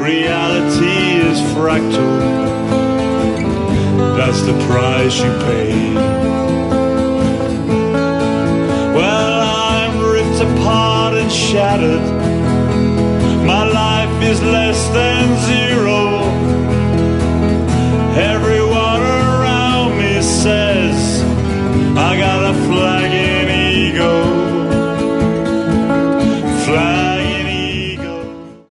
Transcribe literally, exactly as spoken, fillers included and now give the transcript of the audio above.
reality is fractal. That's the price you pay. Well, I'm ripped apart and shattered. My life is less than zero. Everyone around me says I got a flag in